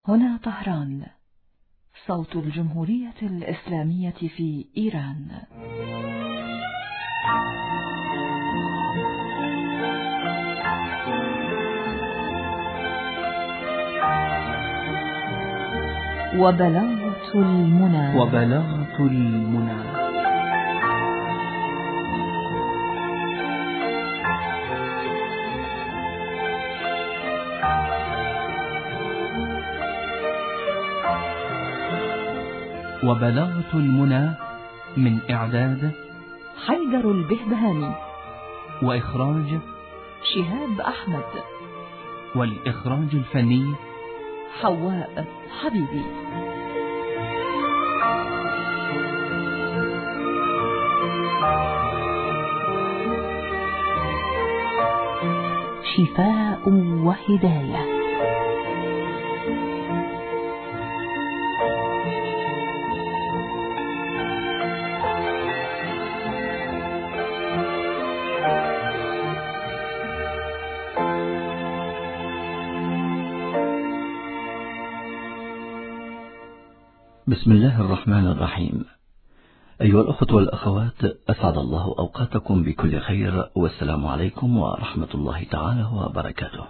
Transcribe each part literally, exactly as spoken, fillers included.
هنا طهران، صوت الجمهورية الإسلامية في إيران. وبلاغة المنى. وبلاغة المنى. وبلاغة المنى من إعداد حيدر البهبهاني، وإخراج شهاب أحمد، والإخراج الفني حواء حبيبي. شفاء وهداية. بسم الله الرحمن الرحيم. أيها الأخوة والأخوات، أسعد الله أوقاتكم بكل خير، والسلام عليكم ورحمة الله تعالى وبركاته.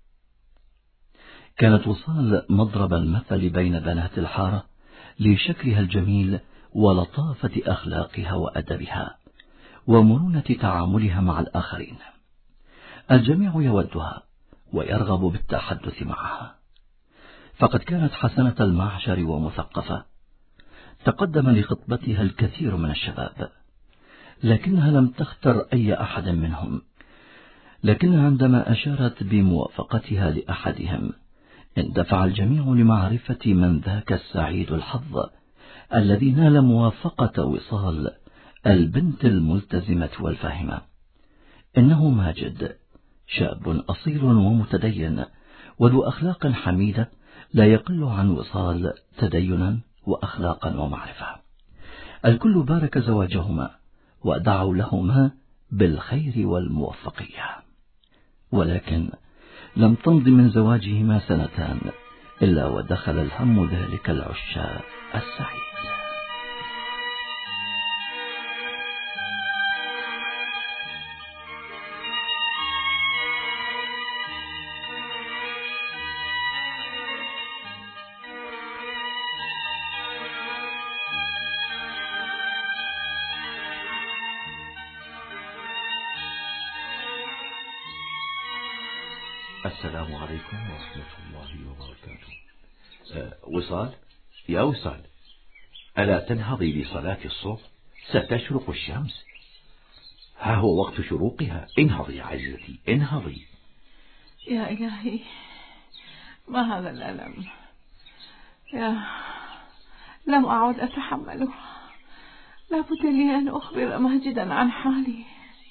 كانت وصال مضرب المثل بين بنات الحارة لشكلها الجميل ولطافة أخلاقها وأدبها ومرونة تعاملها مع الآخرين. الجميع يودها ويرغب بالتحدث معها، فقد كانت حسنة المعشر ومثقفة. تقدم لخطبتها الكثير من الشباب، لكنها لم تختر أي أحد منهم. لكنها عندما أشارت بموافقتها لأحدهم اندفع الجميع لمعرفة من ذاك السعيد الحظ الذي نال موافقة وصال، البنت الملتزمة والفاهمة. إنه ماجد، شاب أصيل ومتدين وذو أخلاق حميدة، لا يقل عن وصال تدينا وأخلاقا ومعرفة. الكل بارك زواجهما ودعوا لهما بالخير والموفقية، ولكن لم تمض من زواجهما سنتان إلا ودخل الهم ذلك العشاء السعيد. السلام عليكم ورحمة الله وبركاته. أه وصال، يا وصال، ألا تنهضي لصلاة الصبح؟ ستشرق الشمس، ها هو وقت شروقها. انهضي يا عزتي، انهضي. يا إلهي، ما هذا الألم؟ يا لم أعد أتحمله. لابد لي أن أخبر ماجدا عن حالي،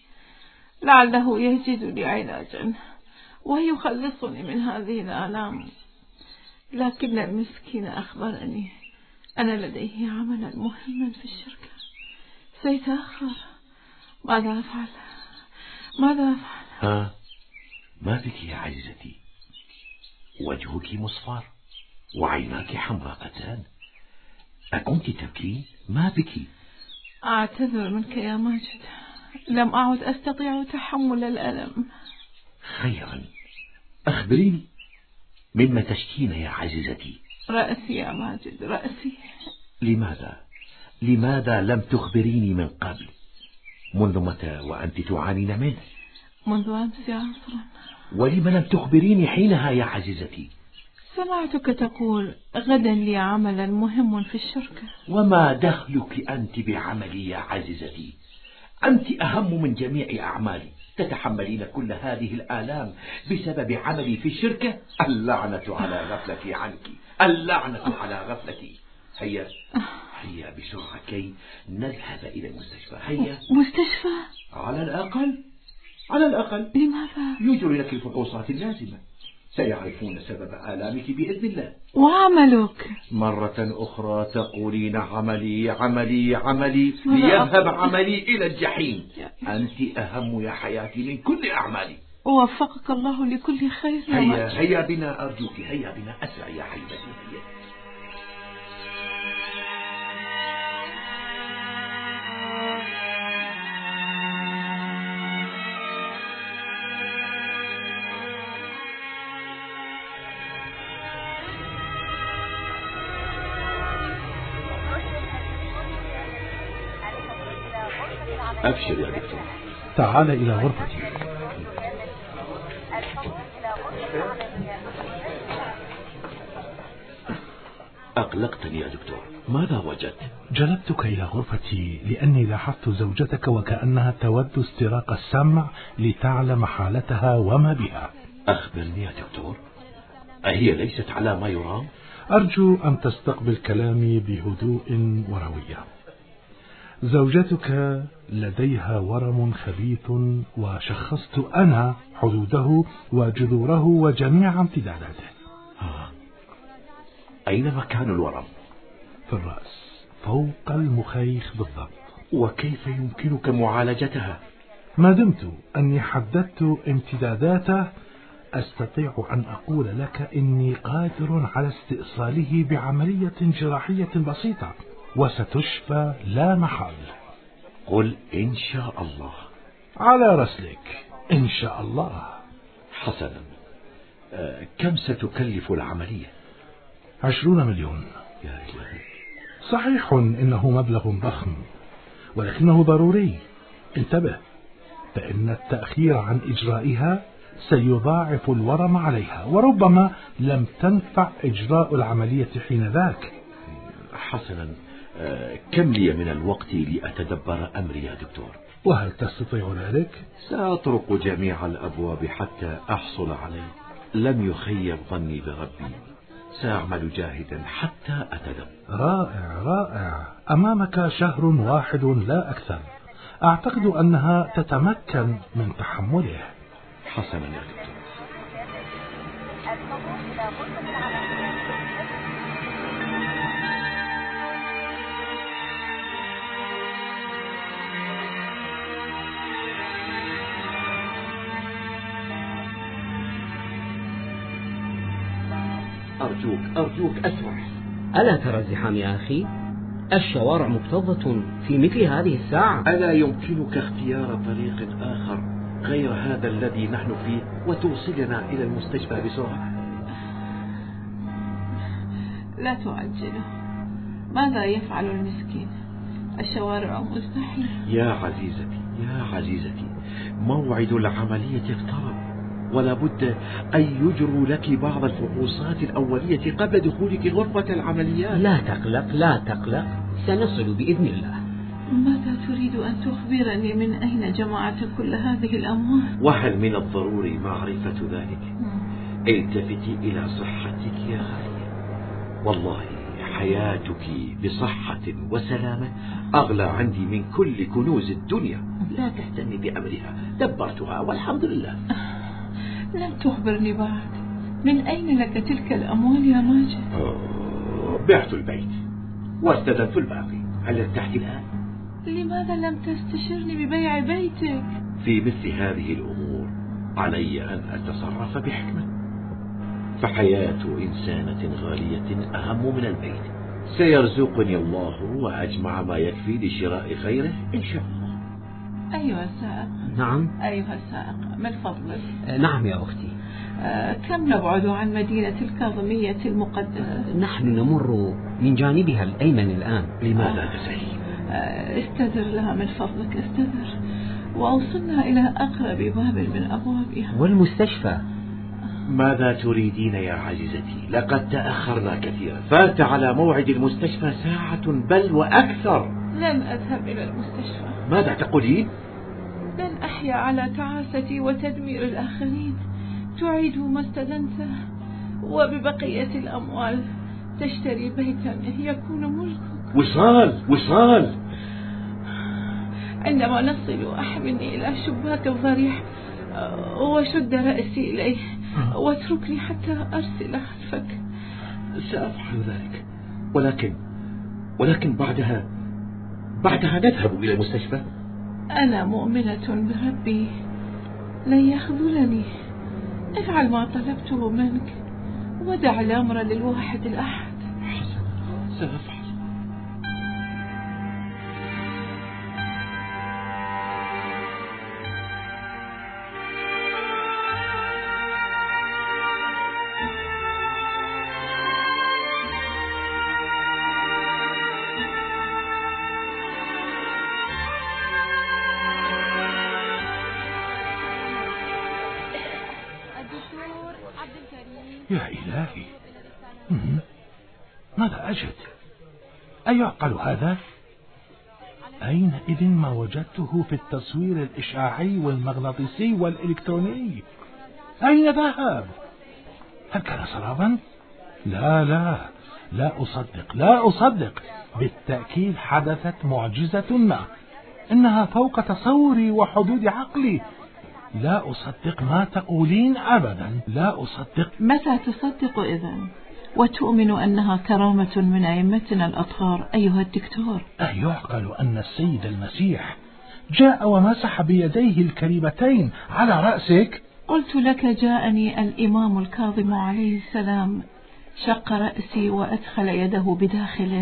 لعله يجد لي علاجا ويخلصني من هذه الآلام. لكن المسكين أخبرني أن لديه عملا مهما في الشركة سيتأخر. ماذا أفعل؟ ماذا أفعل؟ ها، ما بك يا عزتي؟ وجهك مصفر وعيناك حمراءتان، أكنت تبكين؟ ما بك؟ أعتذر منك يا ماجد، لم أعد أستطيع تحمل الألم. خيرا، أخبريني، مما تشكين يا عزيزتي؟ رأسي يا ماجد، رأسي. لماذا؟ لماذا لم تخبريني من قبل؟ منذ متى وأنت تعانين منه؟ منذ أمس عصرا. ولم لم تخبريني حينها يا عزيزتي؟ سمعتك تقول غدا لي عملا مهم في الشركة. وما دخلك أنت بعملي يا عزيزتي؟ أنت أهم من جميع أعمالي، تتحملين كل هذه الآلام بسبب عملي في الشركة. اللعنة على غفلتي عنك، اللعنة على غفلتي. هيا هيا بسرعة كي نذهب إلى المستشفى. هيا. مستشفى؟ على الأقل على الأقل. لماذا؟ يجري لك الفحوصات اللازمة، سيعرفون سبب آلامك بإذن الله. وعملك؟ مرة أخرى تقولين عملي عملي عملي، ليذهب عملي إلى الجحيم. أنت أهم يا حياتي من كل أعمالي. ووفقك الله لكل خير يا هيا ماجد. هيا بنا أرجوك، هيا بنا أسرع يا حبيبتي، هيا. أبشر يا دكتور. تعال إلى غرفتي. أقلقتني يا دكتور، ماذا وجدت؟ جلبتك إلى غرفتي لأني لاحظت زوجتك وكأنها تود استراق السمع لتعلم حالتها وما بها. أخبرني يا دكتور، أهي ليست على ما يرام؟ أرجو أن تستقبل كلامي بهدوء وروية. زوجتك لديها ورم خبيث، وشخصت أنا حدوده وجذوره وجميع امتداداته. آه. أين مكان الورم؟ في الرأس فوق المخيخ بالضبط. وكيف يمكنك معالجتها؟ ما دمت أني حددت امتداداته أستطيع أن أقول لك إني قادر على استئصاله بعملية جراحية بسيطة، وستشفى لا محال. قل إن شاء الله. على رسلك إن شاء الله. حسنا، أه كم ستكلف العملية؟ عشرون مليون. يا إلهي. صحيح إنه مبلغ ضخم، ولكنه ضروري. انتبه، فإن التأخير عن إجرائها سيضاعف الورم عليها، وربما لم تنفع إجراء العملية حين ذاك. حسنا، أه كم لي من الوقت لأتدبر أمري يا دكتور؟ وهل تستطيع ذلك؟ سأطرق جميع الأبواب حتى أحصل عليه. لم يخيب ظني بربي، سأعمل جاهدا حتى أتدبر. رائع رائع. أمامك شهر واحد لا أكثر. أعتقد أنها تتمكن من تحمله. حسنا يا دكتور. أرجوك أرجوك أسرع. ألا ترى الزحام يا أخي؟ الشوارع مكتظة في مثل هذه الساعة. ألا يمكنك اختيار طريق آخر غير هذا الذي نحن فيه وتوصلنا إلى المستشفى بسرعة؟ لا تعجله. ماذا يفعل المسكين؟ الشوارع مزدحمة. يا عزيزتي يا عزيزتي، موعد العملية اقترب، ولا بد أن يجروا لك بعض الفحوصات الأولية قبل دخولك غرفة العمليات. لا تقلق لا تقلق، سنصل بإذن الله. ماذا تريد أن تخبرني؟ من أين جمعت كل هذه الأموال؟ وهل من الضروري معرفة ذلك؟ التفتي إلى صحتك يا غالية، والله حياتك بصحة وسلامة أغلى عندي من كل كنوز الدنيا. لا تهتمي بأمرها، دبرتها والحمد لله. لم تخبرني بعد. من أين لك تلك الأموال يا ماجد؟ بعت البيت واستدنت الباقي. هل ارتحت الآن؟ لماذا لم تستشرني ببيع بيتك؟ في مثل هذه الأمور علي أن أتصرف بحكمة، فحياة إنسانة غالية أهم من البيت. سيرزقني الله وأجمع ما يكفي لشراء خيره إن شاء الله. أيها السائق. نعم. أيها السائق، من فضلك. أه نعم يا أختي. أه كم نبعد عن مدينة الكاظمية المقدسة؟ أه نحن نمر من جانبها الأيمن الآن. لماذا تسهي؟ أه استدر لها من فضلك، استدر وأوصلنا إلى أقرب باب من أبوابها. والمستشفى؟ ماذا تريدين يا عزيزتي؟ لقد تأخرنا كثيرا. فات على موعد المستشفى ساعة بل وأكثر. لن أذهب إلى المستشفى. ماذا تقولين؟ لن أحيا على تعاستي وتدمير الآخرين. تعيد ما استدنته، وببقية الأموال تشتري بيتا يكون ملكك. وصال وصال. عندما نصل أحملني إلى شباك الضريح وشد رأسي إليه واتركني حتى أرسل خلفك. سأفعل ذلك، ولكن ولكن بعدها بعدها نذهب إلى المستشفى. أنا مؤمنة بربي، لن يخذلني. افعل ما طلبته منك ودع الأمر للواحد الأحد. حسنا، سأفعل. يا إلهي، ماذا أجد؟ أيعقل هذا؟ أينئذ ما وجدته في التصوير الإشعاعي والمغناطيسي والإلكتروني؟ أين ذهب؟ هل كان سرابا؟ لا لا لا أصدق، لا أصدق. بالتأكيد حدثت معجزة ما، إنها فوق تصوري وحدود عقلي. لا أصدق ما تقولين أبدا، لا أصدق. متى تصدق إذن وتؤمن أنها كرامة من أئمتنا الأطهار أيها الدكتور؟ أيعقل أن السيد المسيح جاء ومسح بيديه الكريمتين على رأسك؟ قلت لك جاءني الإمام الكاظم عليه السلام، شق رأسي وأدخل يده بداخله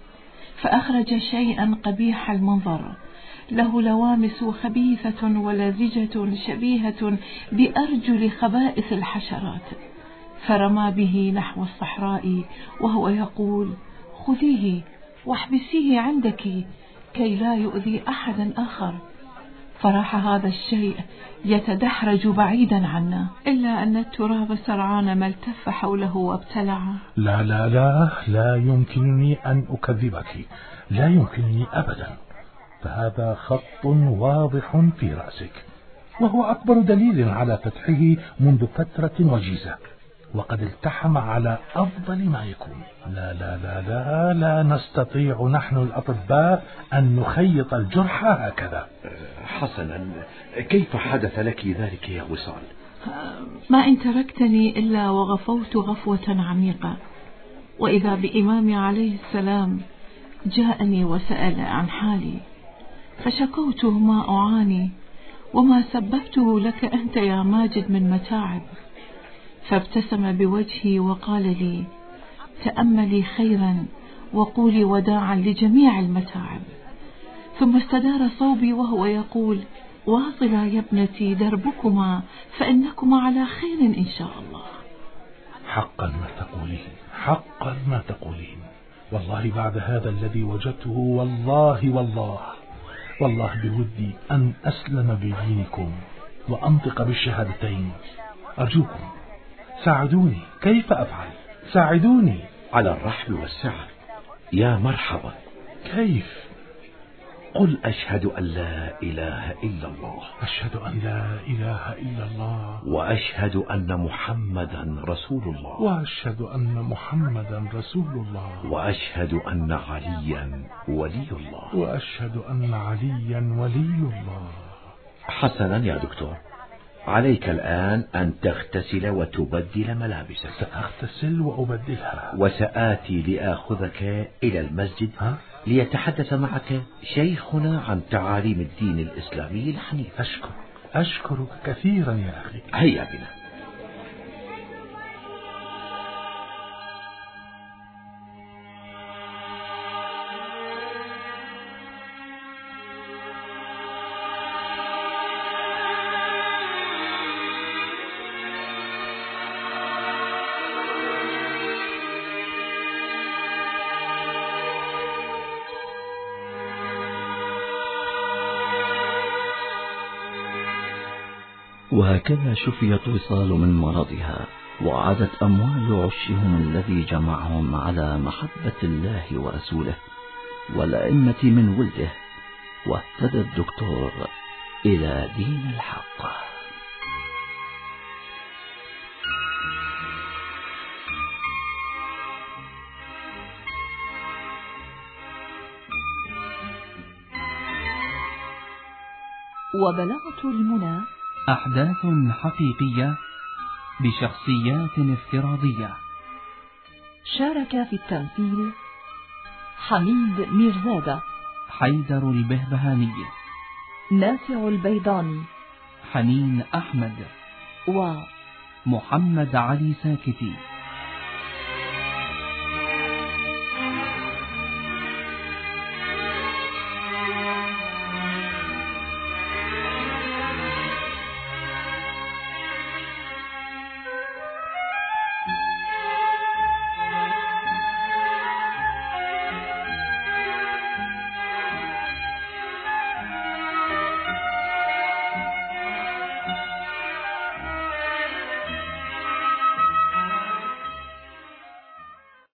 فأخرج شيئا قبيح المنظر، له لوامس خبيثة ولزجة شبيهة بأرجل خبائث الحشرات، فرمى به نحو الصحراء وهو يقول: خذيه واحبسيه عندك كي لا يؤذي أحدا آخر. فراح هذا الشيء يتدحرج بعيدا عنا، إلا أن التراب سرعان ما التف حوله وابتلعه. لا لا لا لا يمكنني أن أكذبك، لا يمكنني أبدا. فهذا خط واضح في رأسك، وهو أكبر دليل على فتحه منذ فترة وجيزة، وقد التحم على أفضل ما يكون. لا لا لا لا لا نستطيع نحن الأطباء أن نخيط الجرح هكذا. حسنا، كيف حدث لك ذلك يا وصال؟ ما إن تركتني إلا وغفوت غفوة عميقة، وإذا بإمامي عليه السلام جاءني وسأل عن حالي، فشكوت ما أعاني وما سببته لك أنت يا ماجد من متاعب، فابتسم بوجهي وقال لي: تأملي خيرا وقولي وداعا لجميع المتاعب. ثم استدار صوبي وهو يقول: واصلا يا ابنتي دربكما فإنكما على خير إن شاء الله. حقا ما تقولين، حقا ما تقولين. والله بعد هذا الذي وجدته، والله والله والله بودي أن أسلم بدينكم وأنطق بالشهادتين. أرجوكم ساعدوني، كيف أفعل؟ ساعدوني. على الرحب والسعة، يا مرحبا. كيف؟ قل أشهد أن لا إله إلا الله. أشهد أن لا إله إلا الله. وأشهد أن محمدا رسول الله. وأشهد أن محمدا رسول الله. وأشهد أن عليا ولي الله. وأشهد أن عليا ولي الله. حسنا يا دكتور، عليك الآن أن تغتسل وتبدل ملابسك. سأغتسل وأبدلها، وسآتي لآخذك إلى المسجد ها؟ ليتحدث معك شيخنا عن تعاليم الدين الإسلامي الحنيف. أشكر أشكرك كثيرا يا أخي. هيا بنا. وهكذا شفيت وصال من مرضها، وعادت أموال عشهم الذي جمعهم على محبة الله ورسوله والأئمة من ولده، واهتدى الدكتور إلى دين الحق. وبلغت المنى، أحداث حقيقية بشخصيات افتراضية. شارك في التمثيل حميد ميرزادة، حيدر البهبهاني، نافع البيضاني، حنين أحمد و محمد علي ساكتي.